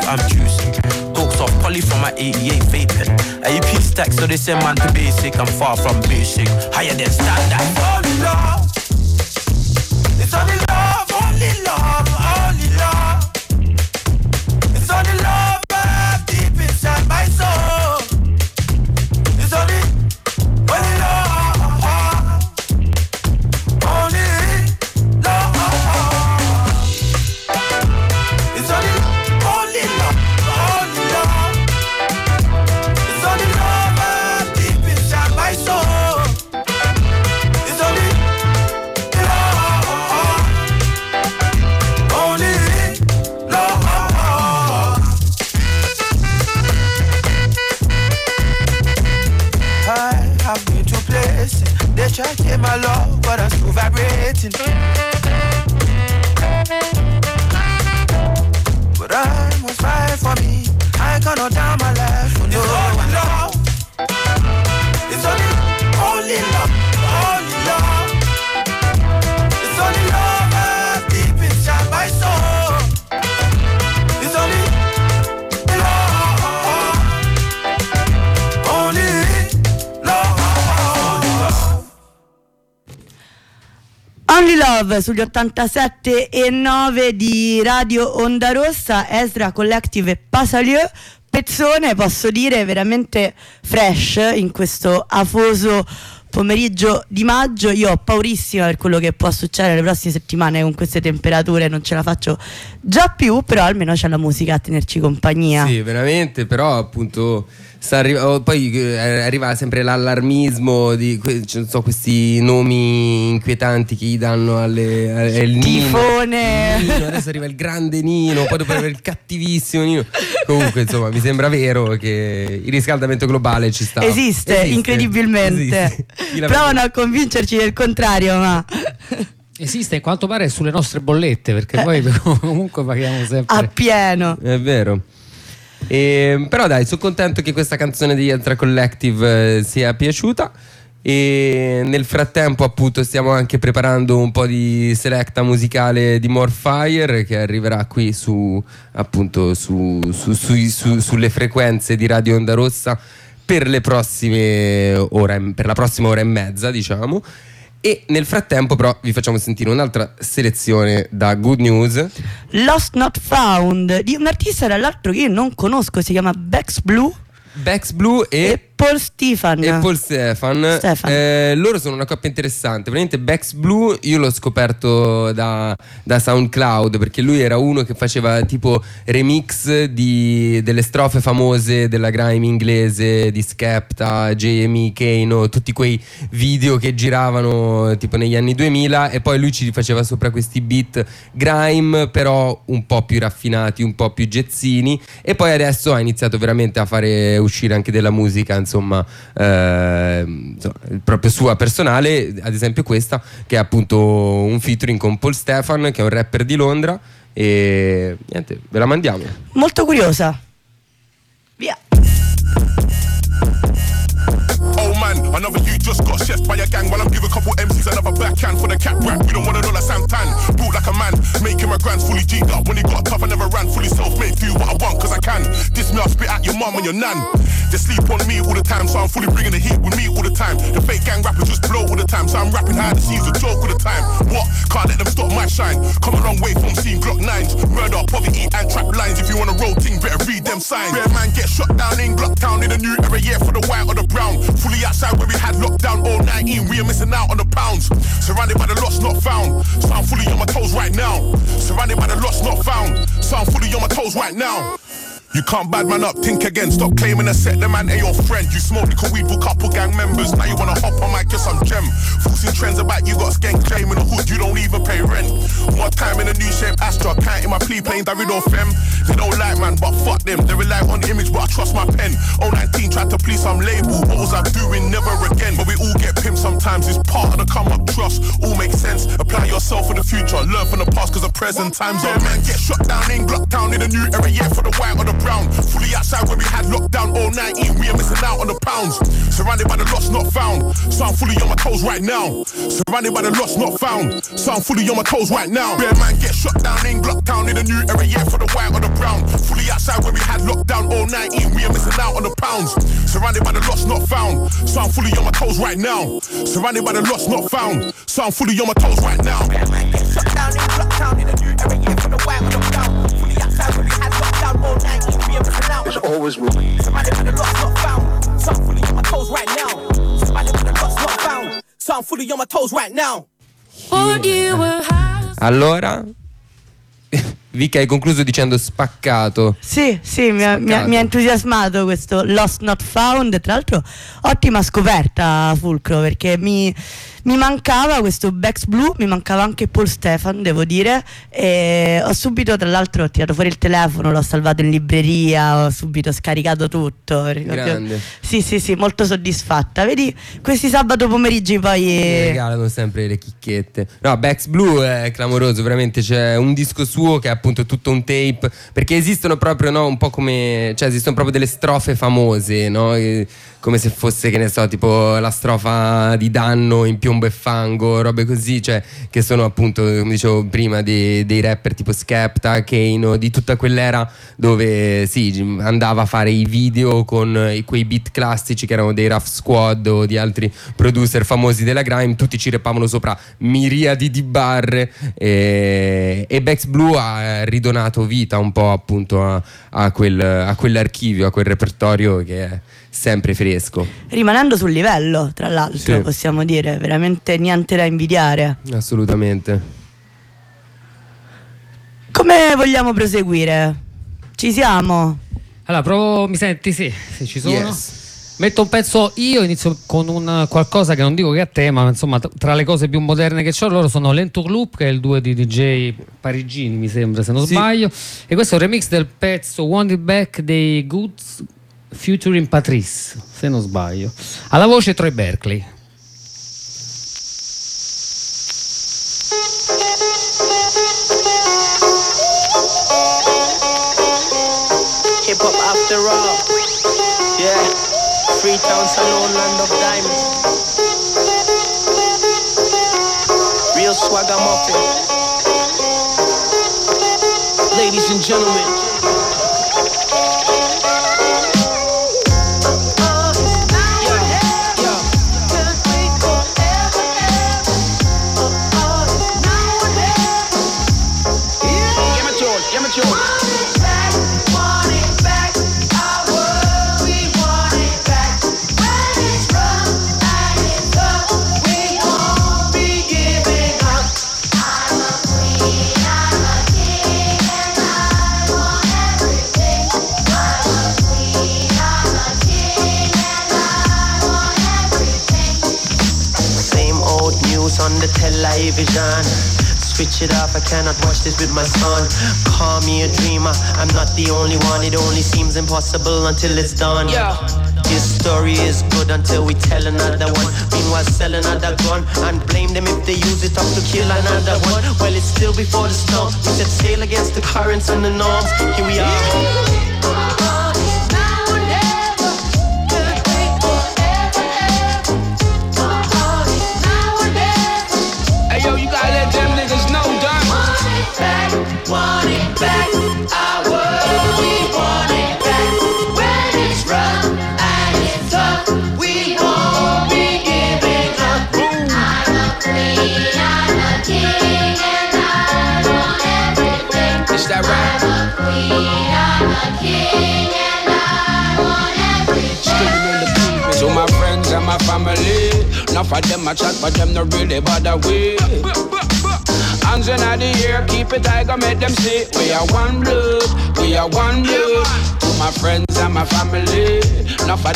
I'm juicing. Talks off Polly from my 88 vaping. AP stack, so they send man to basic. I'm far from basic. Higher than standard. Only love. It's only love, only love, only love. It's only love I have deep inside my soul. It's only love, only love. It's only love, only love. It's only love I have deep inside my soul. It's only I've been to places, they try to take my love, but I'm still vibrating. But I must fight for me, I ain't gonna down my life for no one. Love. It's only love, only love. It's only love I have deep inside my soul. It's only love, only Only Love sugli 87,9 di Radio Onda Rossa, Ezra Collective e Pasalieu. Pezzone, posso dire, veramente fresh in questo afoso pomeriggio di maggio. Io ho paurissima per quello che può succedere le prossime settimane con queste temperature, non ce la faccio già più, però almeno c'è la musica a tenerci compagnia. Sì, veramente, però appunto poi arriva sempre l'allarmismo di non so, questi nomi inquietanti che gli danno al tifone Nino, adesso arriva il grande Nino, poi dopo arriva il cattivissimo Nino. Comunque insomma mi sembra vero che il riscaldamento globale ci sta. Esiste. Incredibilmente provano a convincerci del contrario, ma esiste, quanto pare sulle nostre bollette, perché poi comunque paghiamo sempre a pieno. È vero. Però dai, sono contento che questa canzone di Ezra Collective sia piaciuta. E nel frattempo appunto stiamo anche preparando un po' di selecta musicale di Morfire, che arriverà qui sulle frequenze di Radio Onda Rossa per le prossime ore, per la prossima ora e mezza, diciamo. E nel frattempo però vi facciamo sentire un'altra selezione da Good News, Lost Not Found, di un artista tra l'altro che io non conosco, si chiama Bex Blue e Paul Stefan. Loro sono una coppia interessante. Praticamente Bex Blue io l'ho scoperto da SoundCloud, perché lui era uno che faceva tipo remix delle strofe famose della grime inglese di Skepta, JME, Kano, tutti quei video che giravano tipo negli anni 2000, e poi lui ci faceva sopra questi beat grime però un po' più raffinati, un po' più jazzini, e poi adesso ha iniziato veramente a fare uscire anche della musica insomma proprio sua personale, ad esempio questa che è appunto un featuring con Paul Stefan, che è un rapper di Londra, e niente, ve la mandiamo. Molto curiosa. Via. Oh man, another you just got chef by a gang while I'm giving a couple MCs another backhand for the cap rap. You don't wanna know like Santan, built like a man, making my grands fully G'd up. When he got tough I never ran, fully self-made, do what I want cause I can. This me I'll spit at your mum and your nan. They sleep on me all the time, so I'm fully bringing the heat with me all the time. The fake gang rappers just blow all the time, so I'm rapping high the scenes a joke all the time. What? Can't let them stop my shine. Come a long way from seeing Glock 9s, murder, poverty and trap lines. If you wanna roll ting, better read them signs. Bear man get shot down in Glocktown in a new era, yeah, for the white or the brown. Fully outside where we had lockdown all 19, we are missing out on the pounds. Surrounded by the lost not found, so I'm fully on my toes right now. Surrounded by the lost not found, so I'm fully on my toes right now. You can't bad man up, think again. Stop claiming a set, the man ain't your friend. You smoke liquor weed with couple gang members. Now you wanna hop on mic, guess I'm gem. Forcing trends about you got skank claim in the hood, you don't even pay rent. One time in a new shape Astra, counting my plea playing David or Fem. They don't like man, but fuck them. They rely on the image, but I trust my pen. 019 tried to please some label. What was I doing? Never again. But we all get pimped sometimes. It's part of the come up trust. All makes sense. Apply yourself for the future. Learn from the past, cause the present times are man. Get shot down in Glocktown in a new era, yeah, for the white or the brown. Fully outside where we had lockdown all 19, we are missing out on the pounds. Surrounded by the lost not found, so I'm fully on my toes right now. Surrounded by the lost not found, so I'm fully on my toes right now. Bear man get shot down in Glocktown in a new era, yeah, for the white or the brown. Fully outside pounds. Surrounded by the lost, not found. So I'm fully on my toes right now. Surrounded by the lost, not found. So I'm fully on my toes right now. Shut down in lockdown in a new every year for the white lockdown. Fully outside when we had lockdown all night. We ever been out. It's always will be. Surrounded by the lost, not found. So I'm fully on my toes right now. Surrounded by the lost, not found. So I'm fully on my toes right now. Allora, Vic, hai concluso dicendo spaccato. Sì, mi ha entusiasmato questo Lost Not Found. Tra l'altro ottima scoperta, Fulcro, perché mi mancava questo Bex Blue, mi mancava anche Paul Stefan, devo dire, e ho subito, tra l'altro, ho tirato fuori il telefono, l'ho salvato in libreria, ho subito scaricato tutto. Grande. Sì, molto soddisfatta. Vedi, questi sabato pomeriggi poi mi regalano sempre le chicchette. No, Bex Blue è clamoroso, veramente. C'è un disco suo che è appunto tutto un tape, perché esistono proprio, no, un po' come, cioè esistono proprio delle strofe famose, no? Come se fosse, che ne so, tipo la strofa di Danno in Piombo e Fango, robe così, cioè che sono appunto, come dicevo prima, dei rapper tipo Skepta, Kano, di tutta quell'era dove sì, andava a fare i video con quei beat classici che erano dei Rough Squad o di altri producer famosi della grime, tutti ci rappavano sopra miriadi di barre, e Bex Blue ha ridonato vita un po' appunto a quell'archivio, a quel repertorio che è sempre fresco, rimanendo sul livello, tra l'altro, sì. Possiamo dire veramente niente da invidiare. Assolutamente. Come vogliamo proseguire? Ci siamo? Allora, provo, mi senti? Sì, ci sono. Yes. Metto un pezzo io, inizio con un qualcosa che non dico che è a tema, ma insomma tra le cose più moderne che c'ho, loro sono l'Entourloupe, che è il duo di DJ parigini, mi sembra, se non sbaglio, e questo è un remix del pezzo Want It Back dei Goods featuring Patrice, se non sbaglio, alla voce Troy Berkeley. Hip hop after all, yeah. Freetown Salon, land of diamonds. Real swagger muffin. Ladies and gentlemen. On the television, switch it off, I cannot watch this with my son. Call me a dreamer, I'm not the only one. It only seems impossible until it's done. This story is good until we tell another one. Meanwhile sell another gun and blame them if they use it up to kill another one. Well, it's still before the storm. We set sail against the currents and the norms. Here we are. Want it back, our world, we want it back. When it's rough and it's tough, we won't be giving up. I'm a queen, I'm a king, and I want everything. Is that right? I'm a queen, I'm a king, and I want everything. So my friends and my family, enough of them a chat, but them not really bother with. Hands in the air, keep it tight, make them see we are one blood, we are one blood. To my friends and my family, enough of